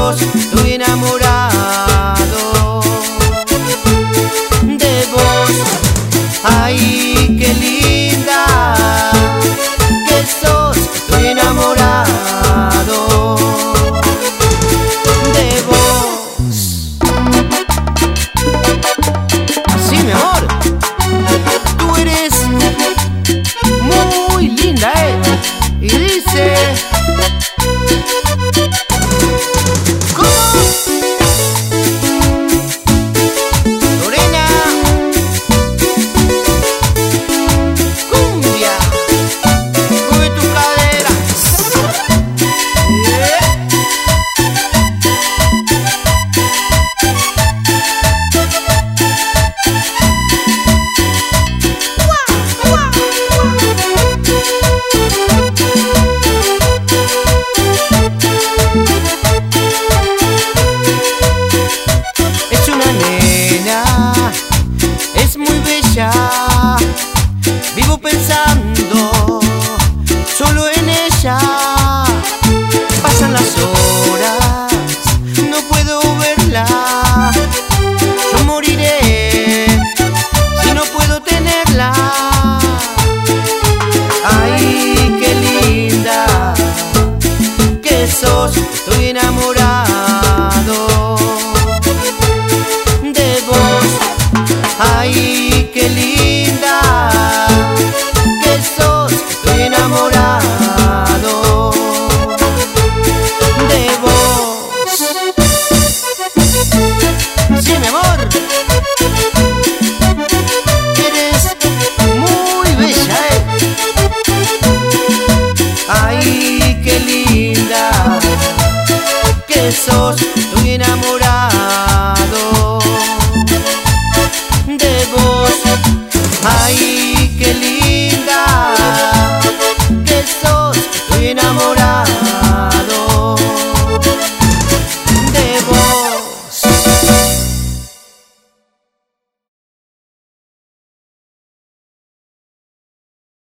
sos, estoy enamorado de vos. Ay, qué linda que sos, estoy enamorado de vos. Así, mi amor, tú eres muy linda, y dice... Vivo pensando solo en ella. Pasan las horas, no puedo verla. Yo moriré si no puedo tenerla. Ay, qué linda que sos, estoy enamorado de vos. Ay, qué linda que sos, estoy enamorado de vos. Sí, mi amor, eres muy bella, Ay, qué linda que sos, estoy enamorado de vos. Ay, qué linda que sos, estoy enamorado